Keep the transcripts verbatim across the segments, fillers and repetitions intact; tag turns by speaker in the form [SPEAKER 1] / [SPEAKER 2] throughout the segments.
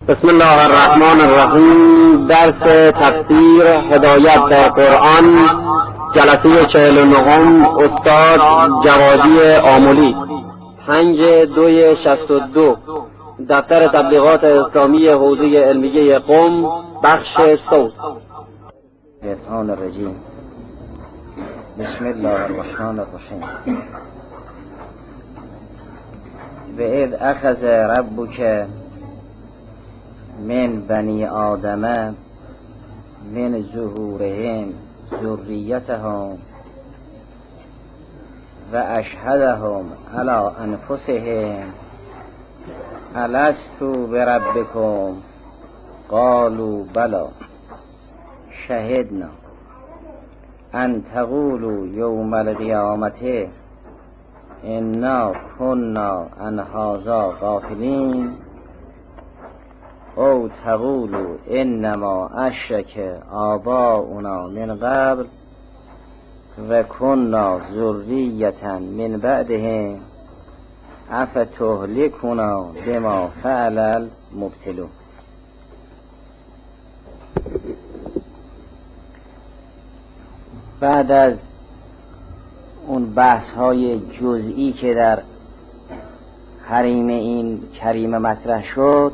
[SPEAKER 1] بسم الله الرحمن الرحیم. درس تفسیر هدایت با قرآن، جلسه چهل و نهم، استاد جوادی آملی، پنج دوی شست و دو، دفتر تبلیغات اسلامی حوزه علمیه قم، بخش صوت.
[SPEAKER 2] الشیطان الرجیم. بسم الله الرحمن الرحیم. و اذ اخذ ربک من بنی آدم من ظهورهم ذریتهم و اشهدهم علی انفسهم الستُ بربکم قالوا بلی شهدنا ان تقولوا یوم القیامة انا كنا عن هذا غافلین او تقولوا انما اشرک آباؤنا من قبل و كنا ذریة من بعدهم افتهلكنا بما فعل المبطلون. بعد از اون بحث های جزئی که در حریم این کریمه مطرح شد،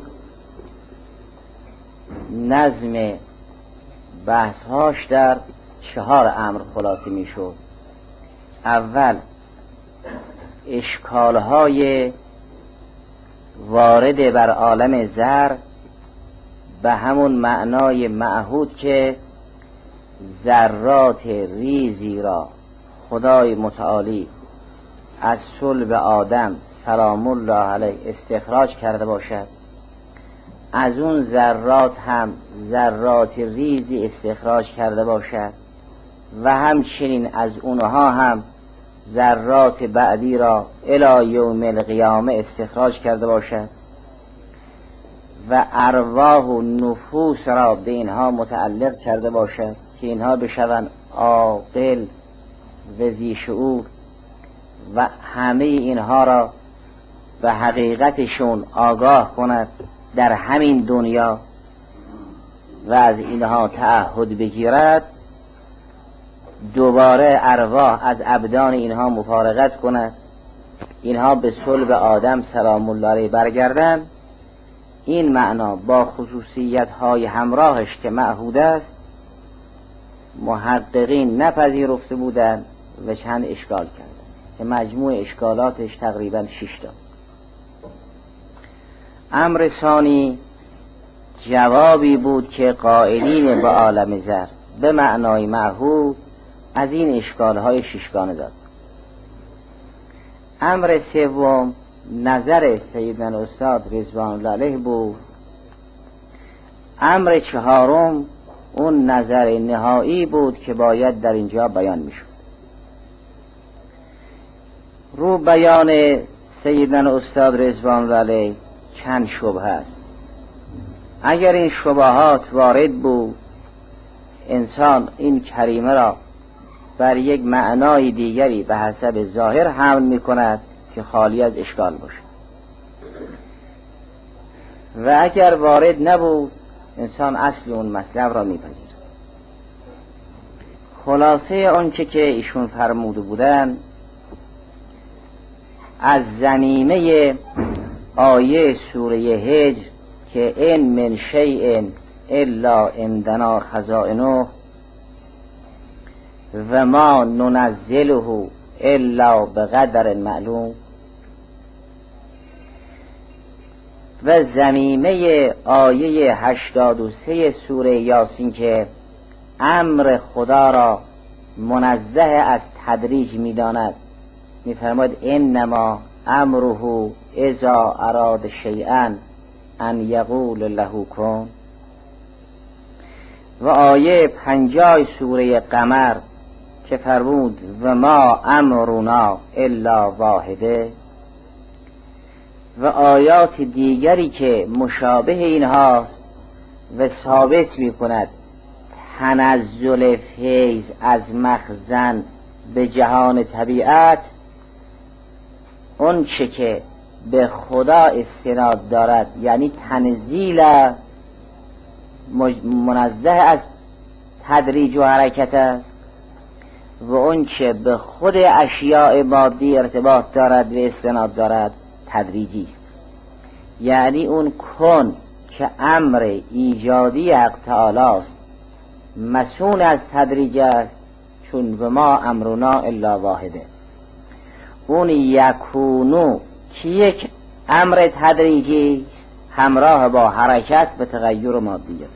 [SPEAKER 2] نظم بحث هاش در چهار امر خلاصه می شد. اول اشکال های وارد بر عالم زر به همون معنای معهود که ذرات ریزی را خدای متعالی از صلب آدم سلام الله علیه استخراج کرده باشد، از اون ذرات هم ذرات ریزی استخراج کرده باشد و همچنین از اونها هم ذرات بعدی را الی یوم القیامه استخراج کرده باشد و ارواح و نفوس را به اینها متعلق کرده باشد که اینها بشوند عاقل و ذی شعور و همه اینها را به حقیقتشون آگاه کند در همین دنیا و از اینها تعهد بگیرد، دوباره ارواح از ابدان اینها مفارقت کند، اینها به صلب آدم سلام الله علیه برگردند. این معنا با خصوصیت های همراهش که معهود است محققین نپذیرفته بودند و چند اشکال کردند که مجموع اشکالاتش تقریبا شش تا. امر ثانی جوابی بود که قائلین به عالم زر به معنای معهود از این اشکالهای ششگانه داد. امر سوم نظر سیدنا استاد رضوان الله علیه بود. امر چهارم اون نظر نهایی بود که باید در اینجا بیان میشد. رو بیان سیدنا استاد رضوان الله علیه چند شبهه است. اگر این شبهات وارد بود، انسان این کریمه را بر یک معنای دیگری به حسب ظاهر حمل می کند که خالی از اشکال باشد و اگر وارد نبود انسان اصل اون مطلب را می پذیرد. خلاصه آنچه که ایشون فرموده بودن از ضمیمه آیه سوره هجر که ان من شیء الا عندنا خزائنه و ما ننزله الا بقدر معلوم و ضمیمه آیه هشتاد و سه سوره یاسین که امر خدا را منزه از تدریج می‌داند، می‌فرماید انما امره اذا اراد شیئا ان یقول له کن و آیه پنجاه سوره قمر که فرمود و ما امرنا الا واحده و آیات دیگری که مشابه اینهاست و ثابت می کند تنزل فیض از مخزن به جهان طبیعت، اون چه که به خدا استناد دارد، یعنی تنزیل منزه از تدریج و حرکت است، و اون چه به خود اشیاء مادی ارتباط دارد و استناد دارد تدریجی است. یعنی اون کن که امر ایجادی حق تعالی است مسون از تدریج است، چون به ما امرنا الا واحده. اون یکونو که یک امر تدریجی همراه با حرکت به تغییر مادیه.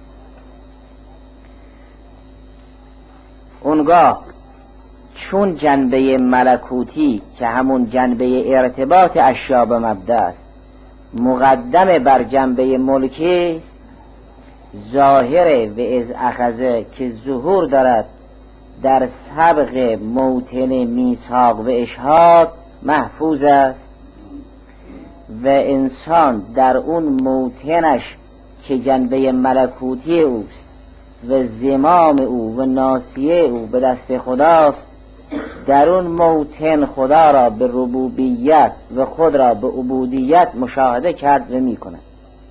[SPEAKER 2] اونگاه چون جنبه ملکوتی که همون جنبه ارتباط اشیا به مبدا است مقدم بر جنبه ملکی، ظاهر و از اخذه که ظهور دارد در سبق موطن میثاق و اشهاد محفوظ است، و انسان در اون موطنش که جنبه ملکوتی اوست و زمام او و ناصیه او به دست خداست، در اون موطن خدا را به ربوبیت و خود را به عبودیت مشاهده کرد و می کند.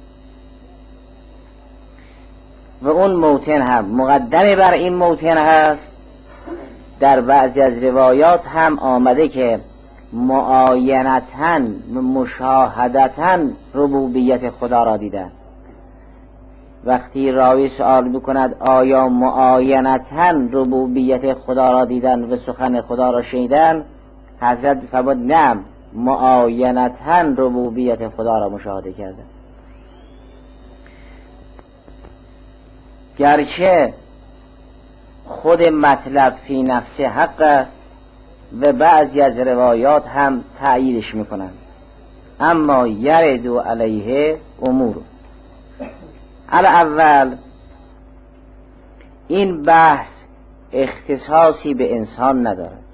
[SPEAKER 2] و اون موطن هم مقدم بر این موطن هست. در بعضی از روایات هم آمده که معاینتاً مشاهدتاً ربوبیت خدا را دیدن. وقتی راوی سوال میکند آیا معاینتاً ربوبیت خدا را دیدن و سخن خدا را شنیدن، حضرت فرمود نه، معاینتاً ربوبیت خدا را مشاهده کردن. گرچه خود مطلب فی نفس حق است و بعضی از روایات هم تأییدش میکنند، اما یرد علیه امور. الاول این بحث اختصاصی به انسان ندارد،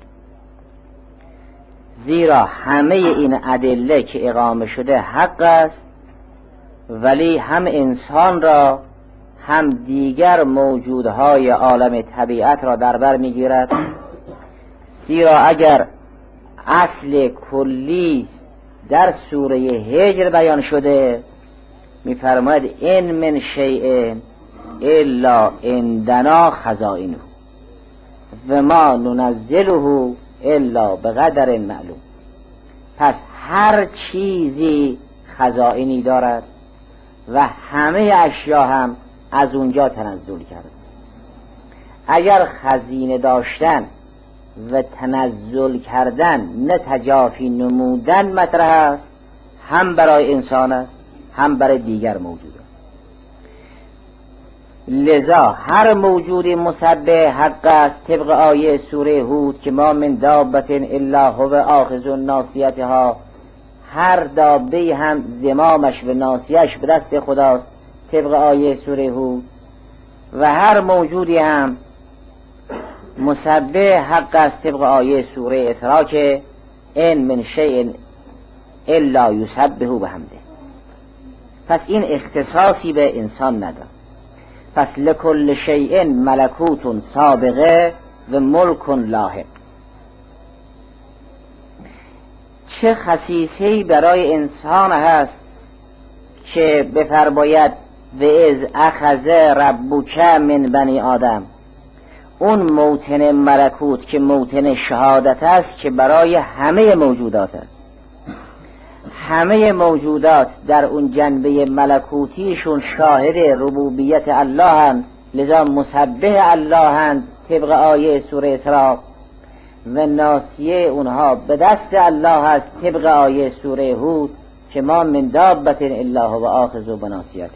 [SPEAKER 2] زیرا همه این ادله که اقامه شده حق است، ولی هم انسان را هم دیگر موجودهای عالم طبیعت را در بر میگیرد. زیرا اگر اصل کلی در سوره هجر بیان شده میفرماید این من شیء الا عندنا خزائنه و ما ننزله الا بقدر معلوم. پس هر چیزی خزائنی دارد و همه اشیا هم از اونجا تنزل کرد. اگر خزینه داشتن و تنزل کردن نه تجافی نمودن مطرح است، هم برای انسان است هم برای دیگر موجود. لذا هر موجود مسبح حق است، طبق آیه سوره هود که ما من دابة الا هو آخذ ناصیتها، هر دابه هم زمامش و ناصیهش به دست خداست، طبق آیه سوره هود. و هر موجودی هم مسبح حق است، طبق آیه سوره اسراء که ان من شیء الا یسبح بحمده. پس این اختصاصی به انسان ندارد. پس لکل شیء ملکوت سابقه و ملک لاحق. چه خصیصه‌ای برای انسان هست که بفرماید و از اخذ ربک من بنی آدم، اون موطن ملکوت که موطن شهادت است که برای همه موجودات است. همه موجودات در اون جنبه ملکوتیشون شاهد ربوبیت الله هستند، لذا مسبح الله هستند طبق آیه سوره اسراء، و ناصیه اونها به دست الله هست طبق آیه سوره هود که ما من دابة الا هو آخذ بناصیته.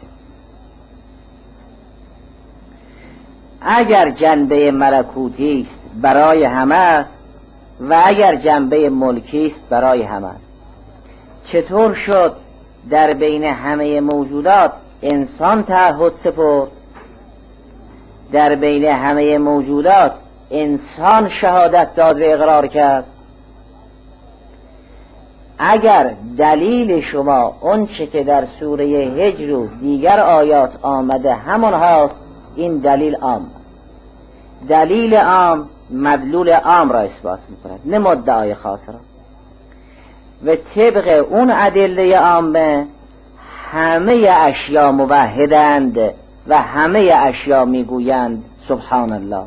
[SPEAKER 2] اگر جنبه ملکوتی است برای همه است و اگر جنبه ملکی است برای همه است، چطور شد در بین همه موجودات انسان تعهد سپرد، در بین همه موجودات انسان شهادت داد و اقرار کرد؟ اگر دلیل شما اون چه که در سوره هجر و دیگر آیات آمده همون هاست، این دلیل عام. دلیل عام مدلول عام را اثبات میکند، نه مدعای خاص را. و طبق اون ادله عامه همه اشیا موحدند و همه اشیا میگویند سبحان الله.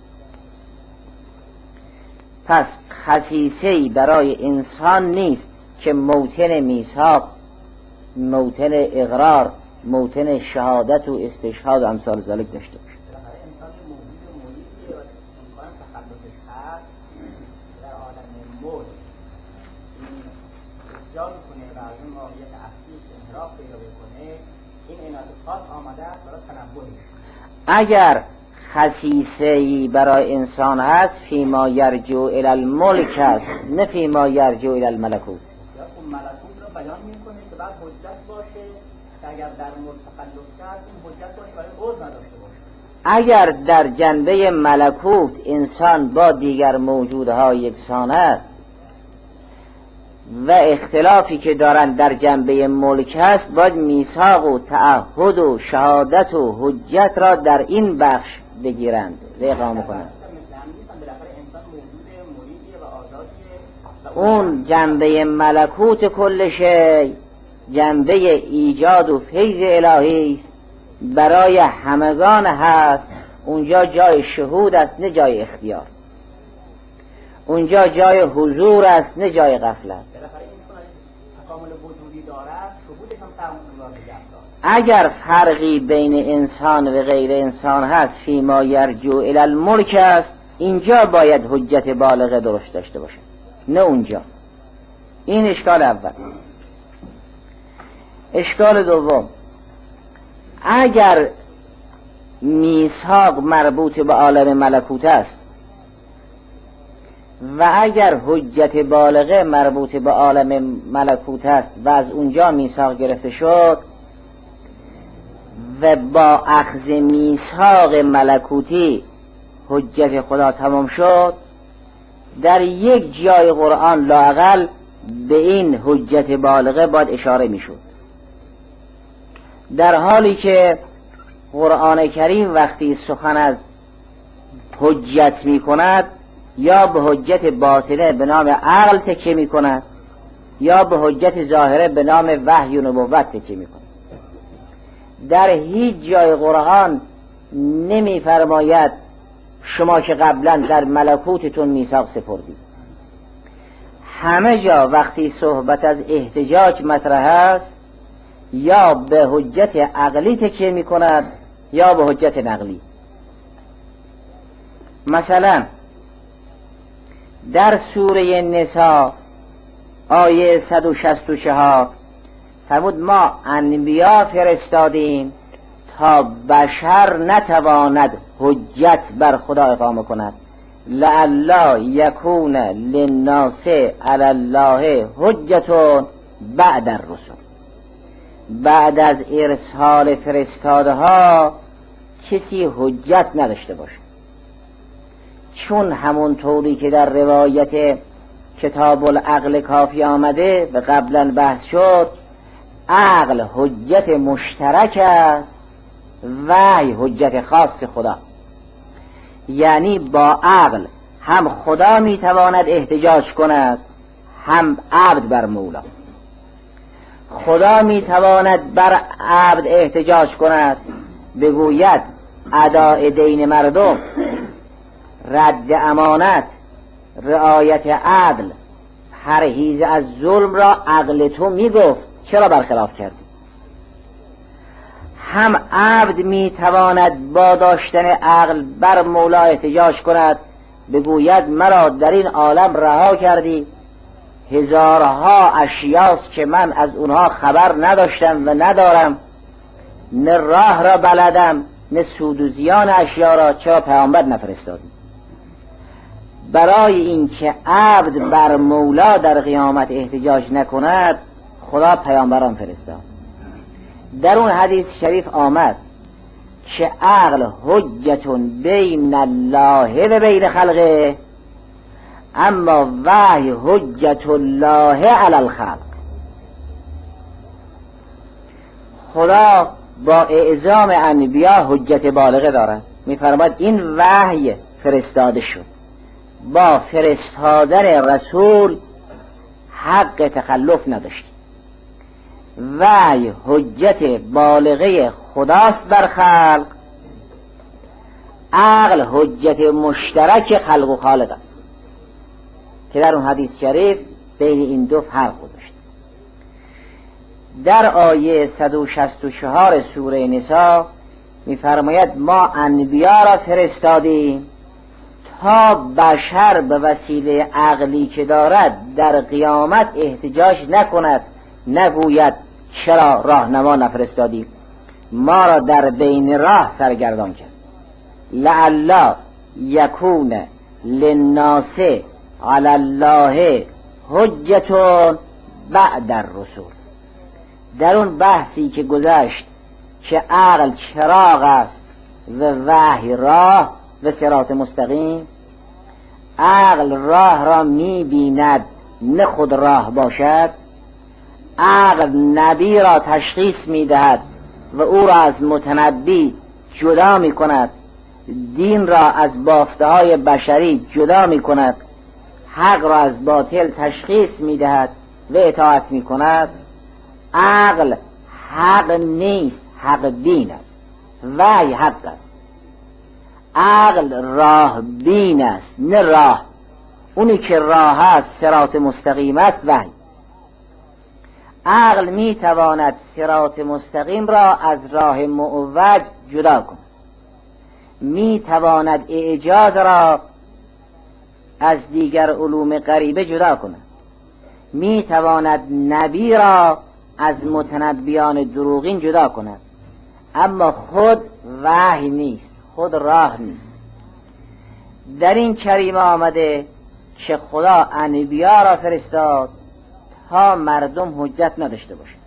[SPEAKER 2] پس خصیصه‌ای برای انسان نیست که موطن میثاق، موطن اقرار، موطن شهادت و استشهاد و امثال ذلک داشته باشه.
[SPEAKER 3] انسان موجود مولیدیه و امکان تخلفش هست در عالم ملک این اصجار کنه و از این ماهیت اصلیش انحراف پیدا بکنه، این عنایت خاص آمده است برای تنبهش.
[SPEAKER 2] اگر خصیصه‌ای برای انسان هست فیما یرجو الی الملک است، نه فیما یرجو الی الملکوت.
[SPEAKER 3] یا اون ملکوت رو بیان میکنه که بعد حجت باشه که اگر در ملک تخلف کرد این حجت باشه برای عذر نداشته باشه.
[SPEAKER 2] اگر در جنبه ملکوت انسان با دیگر موجودها یکسان است و اختلافی که دارند در جنبه ملک است، باید میثاق و تعهد و شهادت و حجت را در این بخش بگیرند و اقامه کنند. اون جنبه ملکوت کل شی، جنبه ایجاد و فیض الهی است، برای همگان هست. اونجا جای شهود است نه جای اختیار، اونجا جای حضور است نه جای غفلت. اگر فرقی بین انسان و غیر انسان هست فیما یرجو الی الملک است، اینجا باید حجت بالغه درست داشته باشه نه اونجا. این اشکال اول. اشکال دوم، اگر میثاق مربوط به عالم ملکوت است و اگر حجت بالغه مربوط به عالم ملکوت است و از اونجا میثاق گرفته شد و با اخذ میثاق ملکوتی حجت خدا تمام شد، در یک جای قرآن لااقل به این حجت بالغه باید اشاره میشد، در حالی که قرآن کریم وقتی سخن از حجت می کند یا به حجت باطنه به نام عقل تکیه می کند یا به حجت ظاهره به نام وحی و نبوت تکیه می کند. در هیچ جای قرآن نمی فرماید شما که قبلا در ملکوتتون میثاق سپردید. همه جا وقتی صحبت از احتجاج مطرح است یا به حجت عقلی تکیه می کند یا به حجت نقلی. مثلا در سوره نساء آیه صد و شصت و چهار فرمود ما انبیا فرستادیم تا بشر نتواند حجت بر خدا اقامه کند، لعلا یکون للناس علی الله حجت بعد الرسل. بعد از ارسال فرستاده ها کسی حجت نداشته باشه، چون همون طوری که در روایت کتاب العقل کافی آمده و قبلا بحث شد، عقل حجت مشترک است، وحی حجت خاص خدا. یعنی با عقل هم خدا میتواند احتجاج کند هم عبد بر مولا. خدا میتواند بر عبد احتجاج کند، بگوید اداء دین مردم، رد امانت، رعایت عدل، پرهیز از ظلم را عقل تو میگفت، چرا برخلاف کردی؟ هم عبد میتواند با داشتن عقل بر مولا احتجاج کند، بگوید مرا در این عالم رها کردی، هزارها اشیاست که من از اونها خبر نداشتم و ندارم، نه راه را بلدم نه سود و زیان اشیا را، چرا پیامبر نفرستادی؟ برای اینکه عبد بر مولا در قیامت احتجاج نکند خدا پیامبران فرستاد. در اون حدیث شریف آمد که عقل حجتون بین الله و بین خلقه، اما وحی حجت الله علی الخلق. خدا با اعزام انبیا حجت بالغه دارد. میفرماید این وحی فرستاده شد، با فرستادن رسول حق تخلف نداشتی. وحی حجت بالغه خداست بر خلق، عقل حجت مشترک خلق و خالق است که در اون حدیث شریف بین این دو فرق گذاشت. در آیه صد و شصت و چهار سوره نساء می‌فرماید ما انبیا را فرستادیم تا بشر به وسیله عقلی که دارد در قیامت احتجاج نکند، نگوید چرا راهنما نفرستادیم، ما را در بین راه سرگردان کرد. لعل یکون للناس علی الله حجة بعد الرسول. در اون بحثی که گذشت که عقل چراغ است و وحی راه و صراط مستقیم، عقل راه را می بیند نه خود راه باشد، عقل نبی را تشخیص می دهد و او را از متنبی جدا می کند، دین را از بافته های بشری جدا می کند، حق را از باطل تشخیص می دهد و اطاعت می کند. عقل حق نیست، حق دین است، وحی حق است. عقل راه بین است نه راه، اونی که راه است صراط مستقیم است وحی. عقل می تواند صراط مستقیم را از راه معوج جدا کند، می تواند اعجاز را از دیگر علوم غریبه جدا کند، می تواند نبی را از متنبیان دروغین جدا کند، اما خود وحی نیست، خود راه نیست. در این کریمه آمده که خدا انبیا را فرستاد تا مردم حجت نداشته باشند.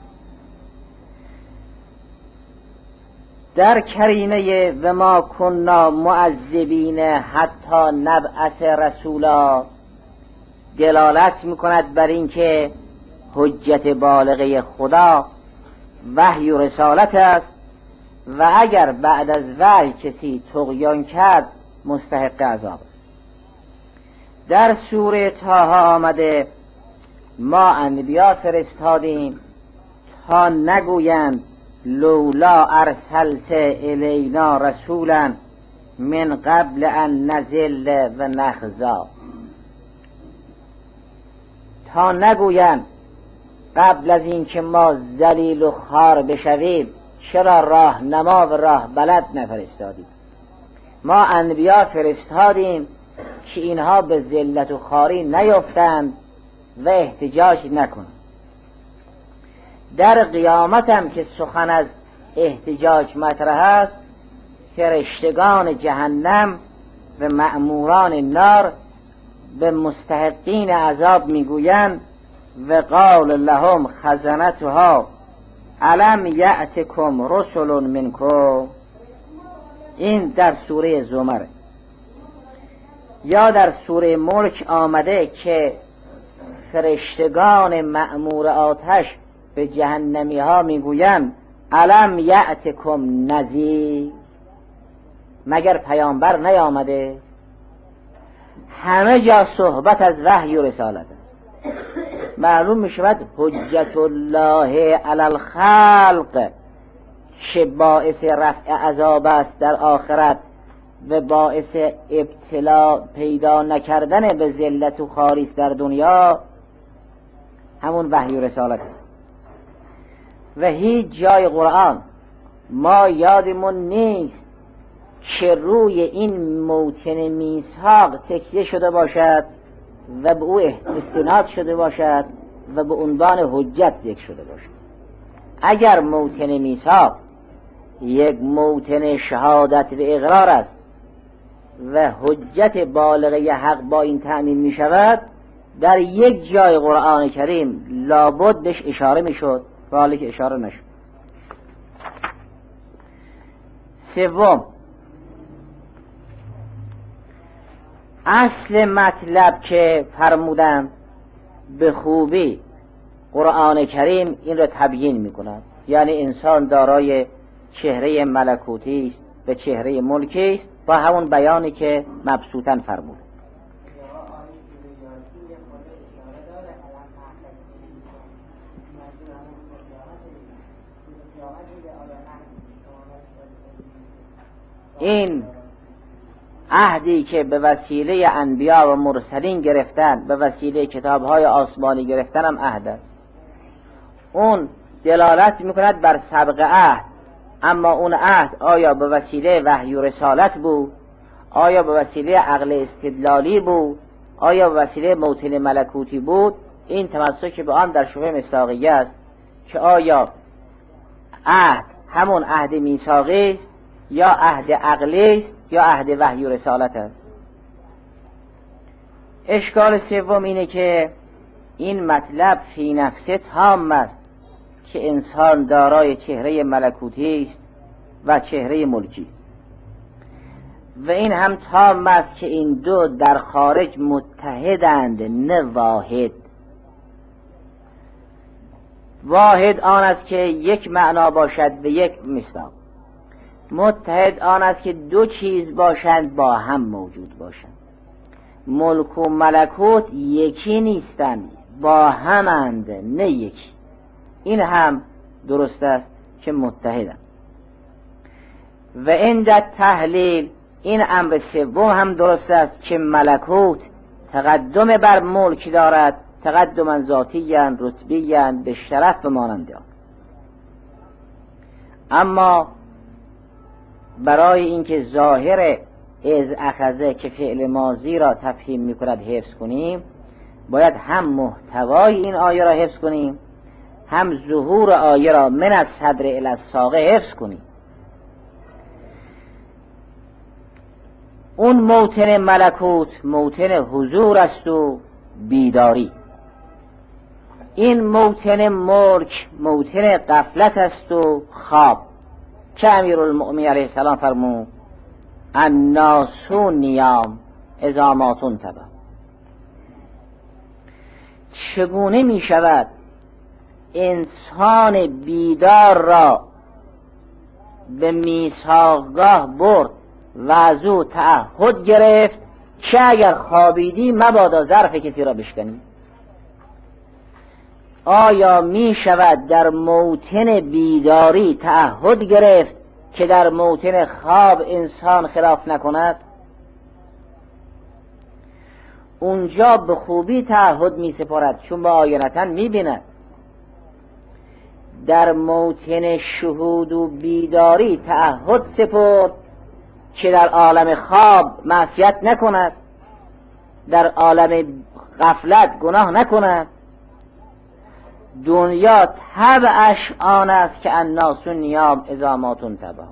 [SPEAKER 2] در کریمه و ما کننا معذبین حتی نبعث رسولا دلالت میکند بر این که حجت بالغه خدا وحی و رسالت است و اگر بعد از وحی کسی طغیان کرد مستحق عذاب است. در سوره طه آمده ما انبیا فرستادیم تا نگویند لولا ارسلت الینا رسولا من قبل ان نذل و نخزا، تا نگویند قبل از این که ما ذلیل و خوار بشویم چرا راهنما و راه بلد نفرستادیم. ما انبیا فرستادیم که اینها به ذلت و خواری نیفتند و احتجاج نکنند. در قیامت هم که سخن از احتجاج مطرح است، فرشتگان جهنم و مأموران نار به مستحقین عذاب میگویند و قال لهم خزنتها الم یأتکم رسل منکم. این در سوره زمر. یا در سوره ملک آمده که فرشتگان مأمور آتش به جهنمی ها میگویند الم یأتکم نذیر، مگر پیامبر نیامده؟ همه جا صحبت از وحی و رسالت است. معلوم می شود حجت الله علی الخلق چه باعث رفع عذاب است در آخرت و باعث ابتلا پیدا نکردن به ذلت و خواری در دنیا، همون وحی و رسالت است. و هیچ جای قرآن ما یادمون نیست که روی این موطن میثاق تکیه شده باشد و به او استناد شده باشد و به عنوان حجت ذکر شده باشد. اگر موطن میثاق یک موطن شهادت و اقرار است و حجت بالغه حق با این تأمین می شود، در یک جای قرآن کریم لابد بهش اشاره می شد، حالی که اشاره نشد. سوم، اصل مطلب که فرمودم به خوبی قرآن کریم این را تبیین می کند، یعنی انسان دارای چهره ملکوتی است و چهره ملکی است، با همون بیانی که مبسوطاً فرمود. این عهدی که به وسیله انبیا و مرسلین گرفتن، به وسیله کتاب‌های آسمانی گرفتن هم عهد است. اون دلالت میکند بر سبق عهد، اما اون عهد آیا به وسیله وحی و رسالت بود، آیا به وسیله عقل استدلالی بود، آیا به وسیله موطن ملکوتی بود؟ این تمسک به آن در شبهه مصداقیه است که آیا عهد همون عهد میثاقی است یا عهد عقلی است یا عهد وحی و رسالت است. اشکال سوم اینه که این مطلب فی نفسه تام است که انسان دارای چهره ملکوتی است و چهره ملکی، و این هم تام است که این دو در خارج متحدند نه واحد. واحد آن است که یک معنا باشد به یک مصداق، متحد آن است که دو چیز باشند با هم موجود باشند. ملک و ملکوت یکی نیستند، با همند نه یکی. این هم درست است که متحدند. و عند تحلیل این امر سوم هم درست است که ملکوت تقدم بر ملک دارد، تقدما ذاتیاً رتبیاً به شرف و مانند آن. اما برای اینکه ظاهر از اخذه که فعل ماضی را تفهیم میکند حفظ کنیم، باید هم محتوای این آیه را حفظ کنیم، هم ظهور آیه را من از صدر الی الساق حفظ کنیم. اون موطن ملکوت موطن حضور است و بیداری، این موطن ملک موطن غفلت است و خواب، که امیرالمؤمنین علیه السلام فرمود الناس نیام اذا ما تنتبه. چگونه می شود انسان بیدار را به میثاقگاه برد و از او تعهد گرفت که اگر خوابیدی مبادا ظرف کسی را بشکنی؟ آیا می شود در موطن بیداری تعهد گرفت که در موطن خواب انسان خلاف نکند؟ اونجا به خوبی تعهد می سپارد، چون با آینتاً می بیند. در موطن شهود و بیداری تعهد سپرد که در عالم خواب معصیت نکند، در عالم غفلت گناه نکند. دنیا طبعش آن است که الناس نیام اذا ما تنتبه،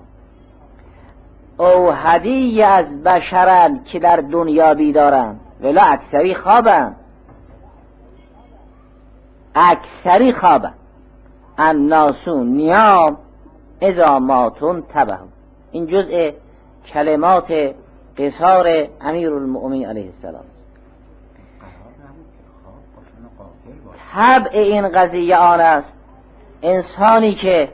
[SPEAKER 2] او هدیه از بشرند که در دنیا بیدارند ولی اکثری خوابند، اکثری خوابند. الناس نیام اذا ما تنتبه، این جزء کلمات قصار امیرالمؤمنین علیه السلام. طبع این قضیه آن است انسانی که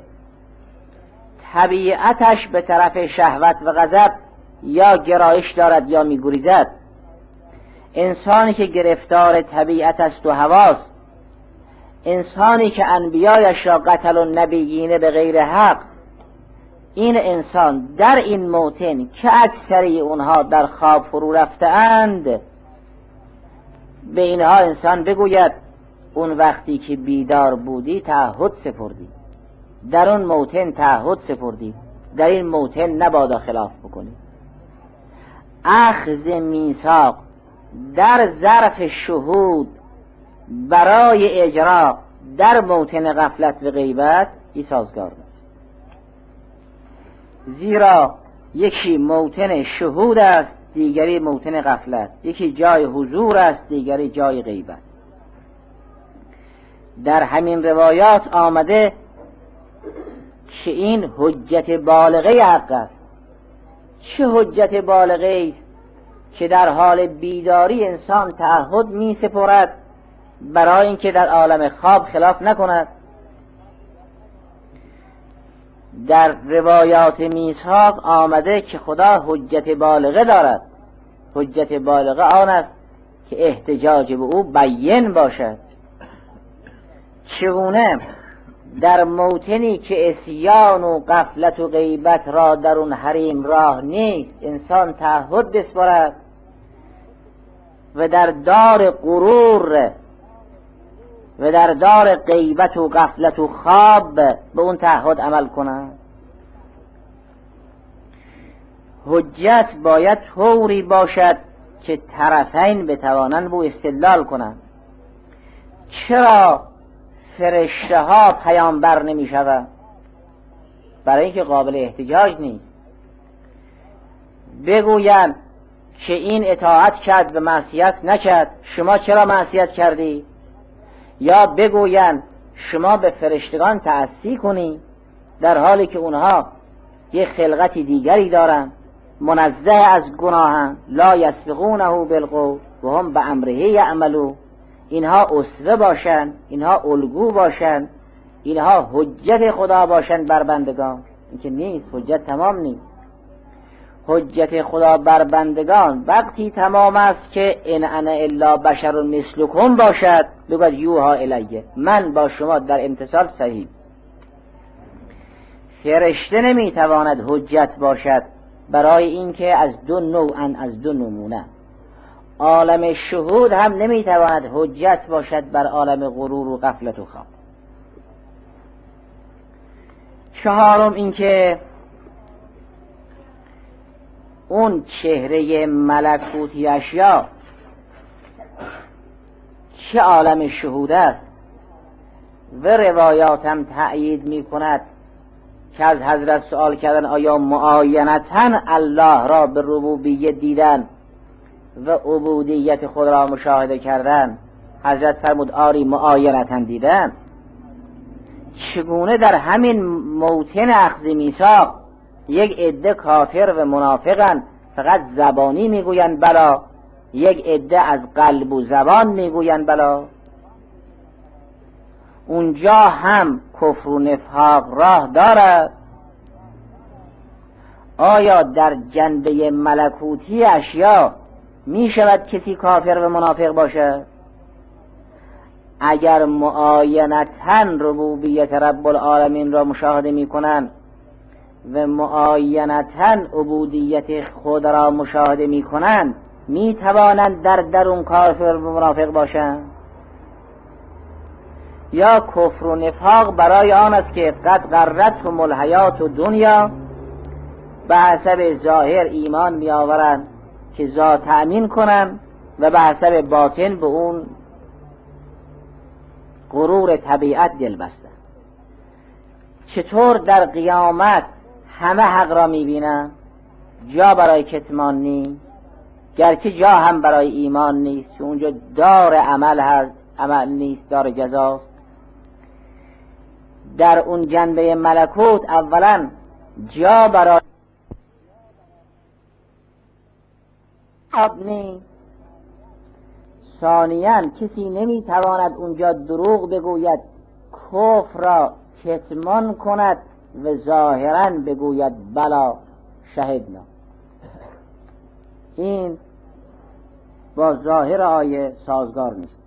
[SPEAKER 2] طبیعتش به طرف شهوت و غضب یا گرایش دارد یا میگریزد، انسانی که گرفتار طبیعت است و هواست، انسانی که انبیایش را قتل و نبیین به غیر حق، این انسان در این موطن که اکثری اونها در خواب فرو رفته اند، به اینها انسان بگوید اون وقتی که بیدار بودی تعهد سپردی، در اون موطن تعهد سپردی، در این موطن نبادا خلاف بکنی. اخذ میثاق در ظرف شهود برای اجرا در موطن غفلت و غیبت ای سازگار نیست، زیرا یکی موطن شهود است، دیگری موطن غفلت، یکی جای حضور است، دیگری جای غیبت. در همین روایات آمده که این حجت بالغه حق است. چه حجت بالغه است که در حال بیداری انسان تعهد می سپرد برای اینکه در عالم خواب خلاف نکند. در روایات میثاق آمده که خدا حجت بالغه دارد. حجت بالغه آن است که احتجاج به او بیان باشد. چگونه در موطنی که عصیان و غفلت و غیبت را در اون حریم راه نیست انسان تعهد بسپارد و در دار غرور و در دار غیبت و غفلت و خواب به اون تعهد عمل کنند. حجت باید طوری باشد که طرفین بتوانند به استدلال کنند. چرا فرشته ها پیامبر نمی شود؟ برای اینکه قابل احتجاج نیست. بگویند که این اطاعت کرد و معصیت نکرد، شما چرا معصیت کردی؟ یا بگویند شما به فرشتگان تعصی کنی در حالی که اونها یک خلقتی دیگری دارن، منزه از گناهن، لا یسبقونه بالقول و هم به امره یعملون. اینها اسوه باشن، اینها الگو باشن، اینها حجت خدا باشن بر بندگان. این که نیست، حجت تمام نیست. حجت خدا بر بندگان وقتی تمام است که ان انا الا بشر مثلکم باشد، بگوید یوها الیه، من با شما در امتثال صحیح. فرشته نمیتواند حجت باشد برای اینکه از دو نوعن، از دو نمونه. عالم شهود هم نمیتواند حجت باشد بر عالم غرور و غفلت و خواب. چهارم اینکه اون چهره ملکوتی اشیا چه عالم شهود است و روایات هم تأیید می کند که از حضرت سوال کردن آیا معاینتاً الله را به ربوبیت دیدن و عبودیت خود را مشاهده کردن؟ حضرت فرمود آری معاینتاً دیدن. چگونه در همین موطن اخذ میثاق یک عده کافر و منافقن فقط زبانی میگوین بلا، یک عده از قلب و زبان میگوین بلا؟ اونجا هم کفر و نفاق راه دارد. آیا در جنبه ملکوتی اشیا می شود کسی کافر و منافق باشد؟ اگر معاینتاً ربوبیت رب العالمین را مشاهده می کنند و معاینتاً عبودیت خود را مشاهده می کنند، می توانند در درون کافر و منافق باشند؟ یا کفر و نفاق برای آن است که قد غرتهم الحیات و دنیا، به حسب ظاهر ایمان می آورند که ذات تأمین کنند و به حسب باطن به اون غرور طبیعت دل بستند. چطور در قیامت همه حق را می بینند، جا برای کتمان نیست، گرچه جا هم برای ایمان نیست، چون اونجا دار عمل هست، عمل نیست، دار جزاست. در اون جنبه ملکوت اولا جا برای آب نیست، ثانیاً کسی نمیتواند اونجا دروغ بگوید، کفر را کتمان کند و ظاهراً بگوید بلا شهدنا. این با ظاهر آیه سازگار نیست.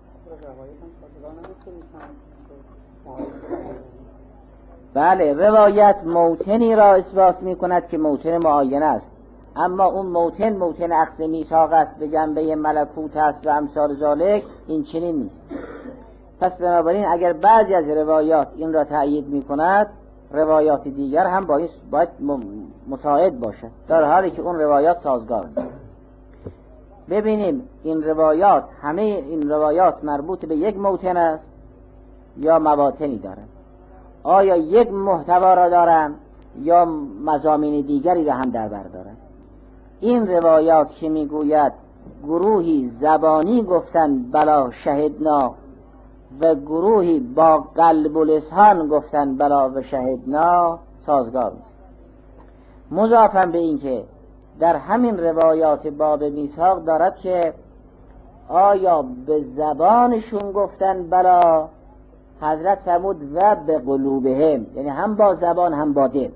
[SPEAKER 2] بله، روایت موطنی را اثبات می کند که موطن معاینه است، اما اون موطن موطن اخذ میثاق است، به جنبه ملکوت است و امثال ذالک، این چنین نیست. پس بنابراین اگر بعضی از روایات این را تأیید می کند، روایات دیگر هم باید, باید مساعد باشد، در حالی که اون روایات سازگار است. ببینیم این روایات، همه این روایات مربوط به یک موطن است یا مواطنی دارند؟ آیا یک محتوا را دارند یا مضامین دیگری را هم در بر دارند؟ این روایات که میگوید گروهی زبانی گفتن بلا شهدنا و گروهی با قلب و لسان گفتن بلا و شهدنا، سازگار نیست. مضافاً به این که در همین روایات باب میثاق دارد که آیا به زبانشون گفتن بلا، حضرت فرمود و به قلوبهم، یعنی هم با زبان هم با دل.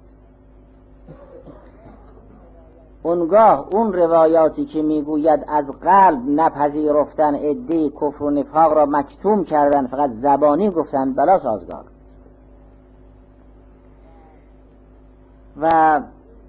[SPEAKER 2] اونگاه اون روایاتی که میگوید از قلب نپذیرفتن عده کفر و نفاق را مکتوم کردن، فقط زبانی گفتن بلا، سازگار. و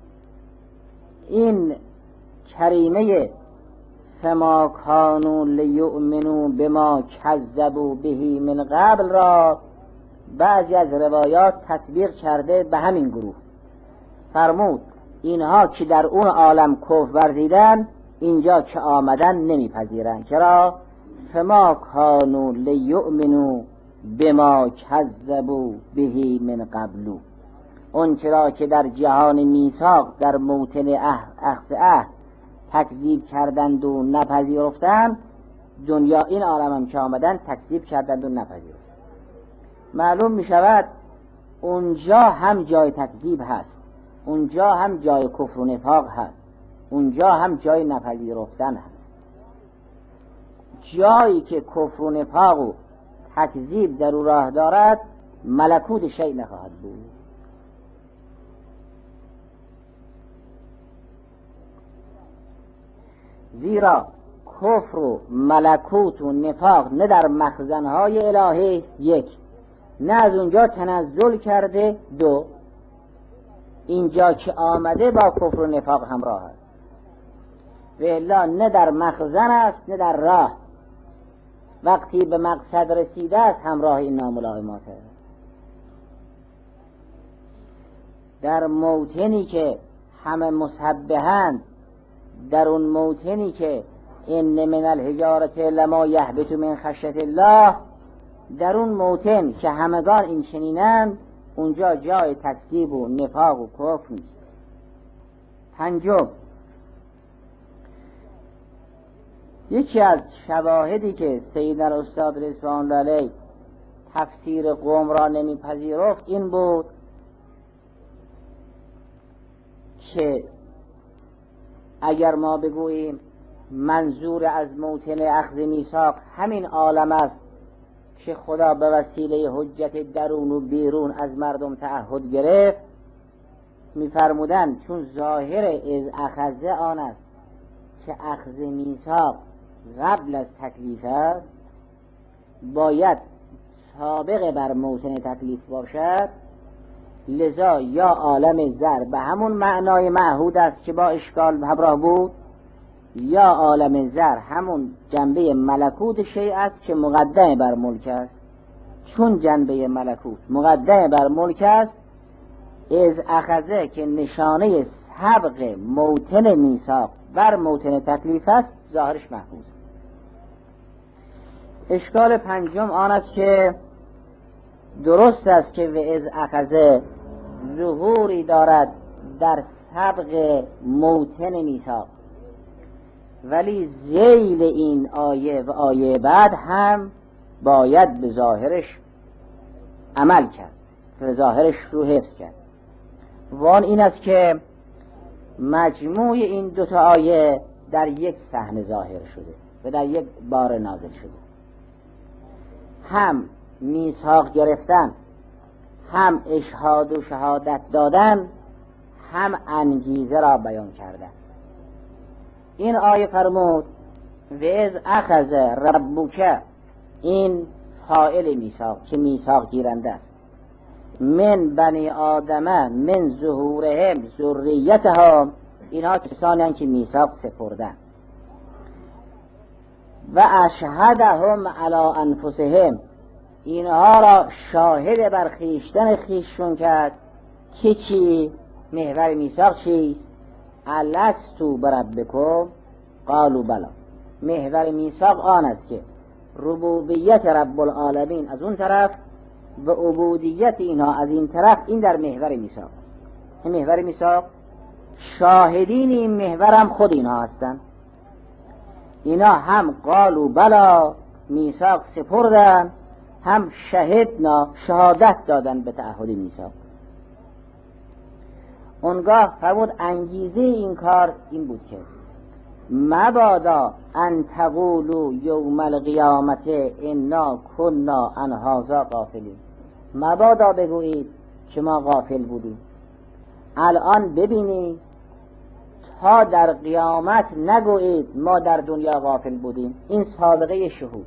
[SPEAKER 2] این کریمه فما کانوا لیؤمنوا بما کذبوا به من قبل را بعضی از روایات تطبیق کرده به همین گروه. فرمود اینها که در اون عالم کفر ورزیدن اینجا که آمدن نمیپذیرن. چرا؟ فما کانوا لیؤمنوا بما کذبوا به من قبل، اون چرا که در جهان میثاق در موطن اخذ عهد تکذیب کردند و نپذیرفتند، دنیا این عالم هم که آمدن تکذیب کردند و نپذیرفتند. معلوم می شود اونجا هم جای تکذیب هست، اونجا هم جای کفر و نفاق هست، اونجا هم جای نپذیرفتن هست. جایی که کفر و نفاق و تکذیب در او راه دارد ملکوت شیء نخواهد بود. زیرا کفر و ملکوت و نفاق نه در مخزنهای الهی یک، نه از اونجا تنزل کرده، دو اینجا که آمده با کفر و نفاق همراه است. و الا نه در مخزن است نه در راه، وقتی به مقصد رسیده است همراه این ناملائمات است. در موطنی که همه مسبحند، در اون موطنی که ان من الحجارة لما یهبط من خشیة الله، در اون موطن که همگان این چنینند اونجا جای تکذیب و نفاق و کفر نیست. پنجم، یکی از شواهدی که سید الاستاد رضوان الله علیه تفسیر قوم را نمیپذیرفت این بود که اگر ما بگوییم منظور از موطن اخذ میثاق همین عالم است که خدا به وسیله حجت درون و بیرون از مردم تعهد گرفت، می‌فرمودند چون ظاهر از اخذ آن است که اخذ میثاق قبل از تکلیف است، باید سابق بر موطن تکلیف باشد، لذا یا عالم زر به همون معنای معهود است که با اشکال همراه بود، یا عالم زر همون جنبه ملکوت شیء است که مقدم بر ملک است. چون جنبه ملکوت مقدم بر ملک است، از اخذه که نشانه سبق موطن میثاق بر موطن تکلیف است ظاهرش محفوظ. اشکال پنجم آن است که درست است که و از اخذه ظهوری دارد در سبق موطن میثاق، ولی ذیل این آیه و آیه بعد هم باید به ظاهرش عمل کرد، به ظاهرش رو حفظ کرد. وان این است که مجموع این دوتا آیه در یک صحنه ظاهر شده و در یک بار نازل شده. هم میثاق گرفتن، هم اشهاد و شهادت دادن، هم انگیزه را بیان کردن. این آیه فرمود و از اخذ ربک، این فاعل میثاق که میثاق گیرنده است، من بنی آدم من ظهورهم ذریتهم، اینها کسانی هستند که میثاق سپردن، و اشهدهم علی انفسهم، اینها را شاهد بر خویشتن خویششون کرد که چی؟ محور میثاق چیست؟ الستو بربکم قالوا بلا. محور میثاق آن است که ربوبیت رب العالمین از اون طرف و عبودیت اینها از این طرف، این در محور میثاق است. این محور میثاق شاهدین این محور هم خود اینها هستند. اینا هم قالوا بلا میثاق سپردن، هم شهدنا شهادت دادن به تعهد میثاق. اونگاه فرمود انگیزه این کار این بود که مبادا ان تقولوا یوم القیامت انا کنا عن هذا غافلین، مبادا بگویید که ما غافل بودیم. الان ببینید تا در قیامت نگویید ما در دنیا غافل بودیم. این سابقه شهود.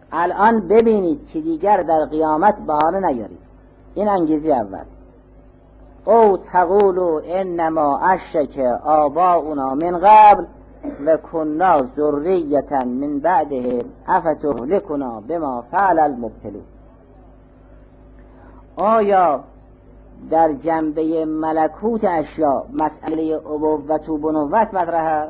[SPEAKER 2] الان ببینید که دیگر در قیامت بهانه نیارید. این انگیزه اول. او تقولوا انما اشرک آباؤنا من قبل و کنا ذریة من بعدهم افتهلکنا بما فعل المبطلون. آیا در جنبه ملکوت اشیا مسئله ابوت و بنوت مطرح است؟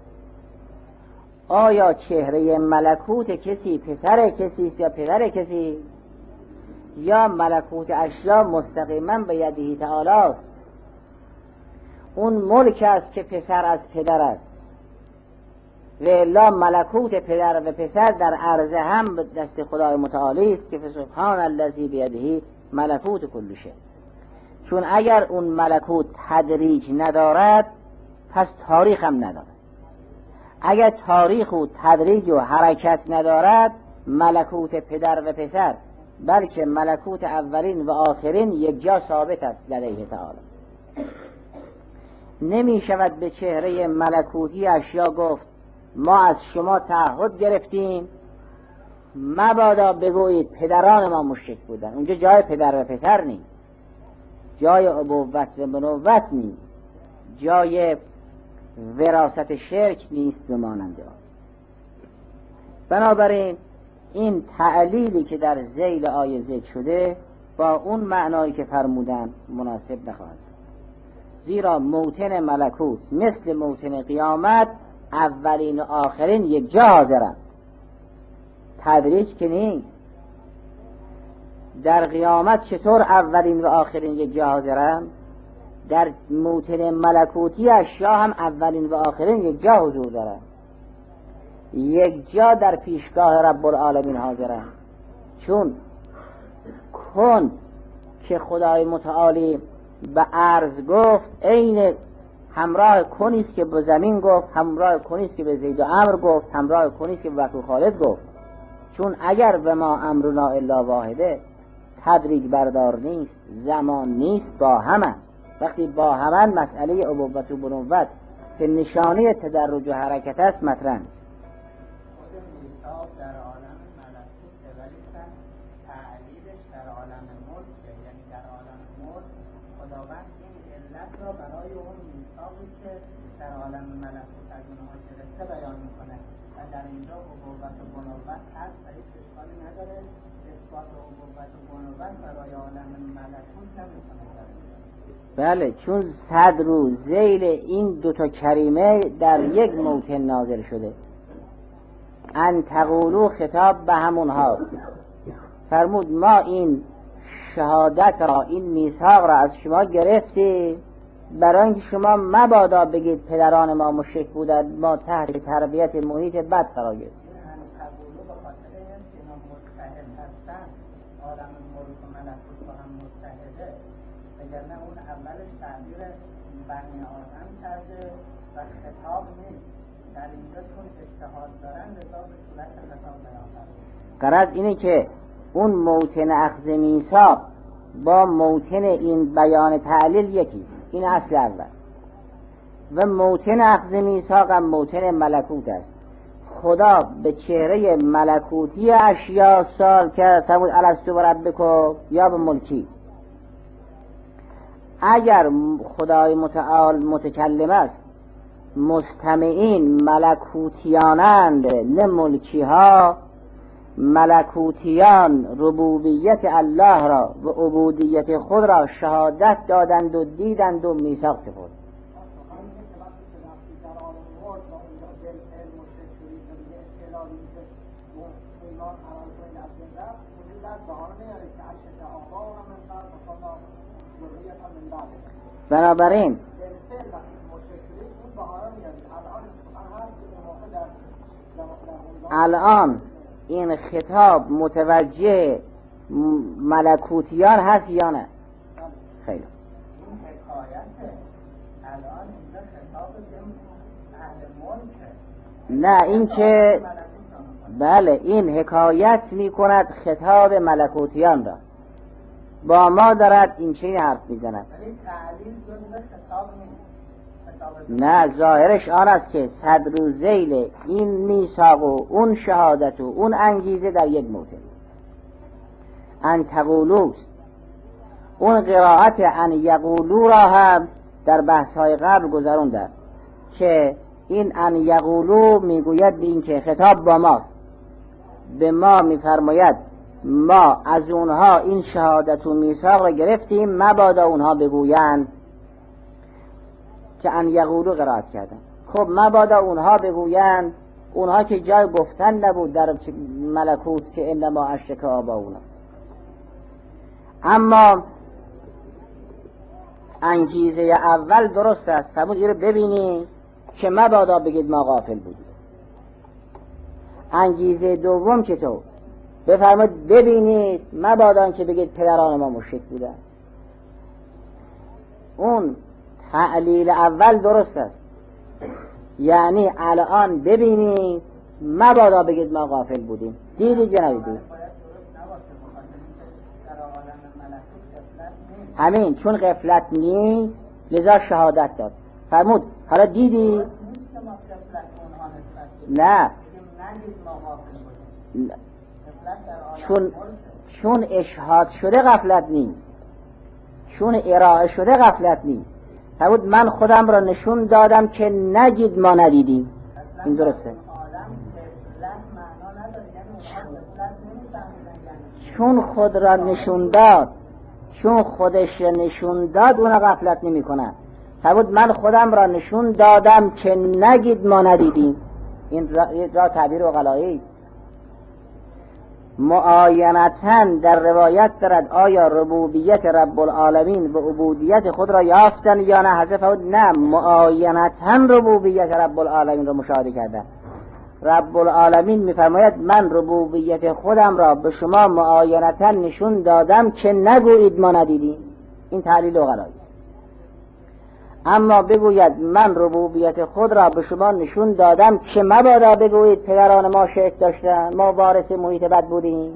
[SPEAKER 2] آیا چهره ملکوت کسی پسر کسی یا پدر کسی، یا ملکوت اشیا مستقیما به یده تعالی است؟ اون ملک است که پسر از پدر است و الا ملکوت پدر و پسر در عرض هم به دست خدای متعالی است که سبحان الذی بیده ملکوت کل شیء. چون اگر اون ملکوت تدریج ندارد پس تاریخ هم ندارد. اگر تاریخ و تدریج و حرکت ندارد ملکوت پدر و پسر بلکه ملکوت اولین و آخرین یک جا ثابت است لدیه تعالی. نمی شود به چهره ملکوتی اشیا گفت ما از شما تعهد گرفتیم مبادا بگویید پدران ما مشرک بودن. اونجا جای پدر و پسر نیست، جای ابوت و بنوت نیست، جای وراثت شرک نیست به مانند آن. بنابراین این تعلیلی که در ذیل آیه ذکر شده با اون معنایی که فرمودن مناسب نخواهد، زیرا موطن ملکوت مثل موطن قیامت اولین و آخرین یک جا حاضرند، تدریج که نیست. در قیامت چطور اولین و آخرین یک جا حاضرند؟ در موطن ملکوتی اشیا هم اولین و آخرین یک جا حضور دارند، یک جا در پیشگاه رب العالمین حاضرند. چون کن که خدای متعالی به عرض گفت عین همراه کنیست که به زمین گفت، همراه کنیست که به زید و عمرو گفت، همراه کنیست که به بکر خالد گفت. چون اگر به ما امرنا الا واحده تدریج بردار نیست، زمان نیست، با همه. وقتی با همه مسئله ابوت و بنوت که نشانه تدرج و حرکت است مطرح نیست.
[SPEAKER 3] در عالم ملکوت ولی تعلیلش در عالم ملک، یعنی در عالم ملک خداوند این علت را برای اون میثاقی که در عالم ملکوت از اونها گرفته بیان میکنه و در اینجا ابوت و بنوت هست و هیچ اشکالی نداره. اثبات ابوت و بنوت برای عالم ملکوت نمیتونه داره.
[SPEAKER 2] بله، چون صدر و ذیل این دوتا کریمه در یک موطن نازل شده. ان تقولو خطاب به همون هاست. فرمود ما این شهادت را، این میثاق را از شما گرفتیم برای اینکه شما مبادا بگید پدران ما مشرک بودند، ما تحت تربیت محیط بد قرار گرفتیم.
[SPEAKER 3] وگرنه اون اولش تعبیر بنی آدم کرده و خطاب نیست. در اینجا چون اجتهاد دارن لذا به صورت خطاب بیان کرده.
[SPEAKER 2] غرض اینه که اون موطن اخذ میثاق با موطن این بیان تعلیل یکیست. این اصل اول. و موطن اخذ میثاق هم موطن ملکوت است. خدا به چهره ملکوتی اشیا سوال کرد فرمود الستو بربکم یا به ملکی. اگر خدای متعال متکلم است مستمعین ملکوتیانند نه ملکی ها، ملکوتیان ربوبیت الله را و عبودیت خود را شهادت دادند و دیدند و میثاق سپردند. بنابراین الان این خطاب متوجه ملکوتیان هست یا نه؟ خیلی نه، این که بله این حکایت می کند خطاب ملکوتیان را، با ما دارد این چه حرف می زند. نه، ظاهرش آن است که صدر و ذیل این میثاق و اون شهادت و اون انگیزه در یک موطن. ان تقولوست اون قرائت ان یقولو را هم در بحث های قبل گذروندم که این ان یقولو میگوید به این که خطاب با ماست، به ما میفرماید ما از اونها این شهادت و میثاق را گرفتیم مبادا اونها بگویند که ان یقولو قرائت کردن. خب مبادا اونها بگویند، اونها که جای گفتن نبود در ملکوت که انما اشرک آباؤنا. اما انگیزه اول درست است، فرمود این رو ببینید که مبادا بگید ما غافل بودیم. انگیزه دوم چطور؟ بفرمود ببینید مبادا که بگید پدران ما مشرک بودن. اون تعلیل اول درست است، یعنی الان ببینید مبادا بگید ما غافل بودیم. دیدید یا ندیدید؟ همین چون غفلت نیست لذا شهادت داد. فرمود حالا دیدی؟ نه چون چون اشهاد شده غفلت نیست، چون ارائه شده غفلت نیست. فرمود من خودم را نشون دادم که نگید ما ندیدیم. این درسته. چون خود را نشون داد، چون خودش نشون داد اون غفلت نمی کنن. فرمود من خودم را نشون دادم که نگید ما ندیدیم. این را, را تعبیر عقلایی است. معاینتاً در روایت دارد آیا ربوبیت رب العالمین و عبودیت خود را یافتن یا نه؟ حضرت فرمود نه، معاینتاً ربوبیت رب العالمین را مشاهده کردن. رب العالمین میفرماید من ربوبیت خودم را به شما معاینتاً نشون دادم که نگویید ما ندیدیم. این تعلیل عقلایی است. اما بگوید من ربوبیت خود را به شما نشون دادم که مبادا بگویید پدران ما شرک داشتن، ما وارث محیط بد بودیم،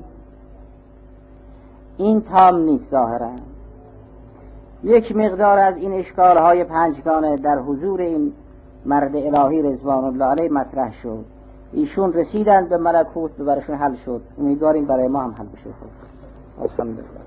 [SPEAKER 2] این تام نیست ظاهرا. یک مقدار از این اشکالهای پنجگانه در حضور این مرد الهی رضوان الله علیه مطرح شد. ایشون رسیدند به ملکوت و برشون حل شد. امیدواریم برای ما هم حل بشه. الحمدلله.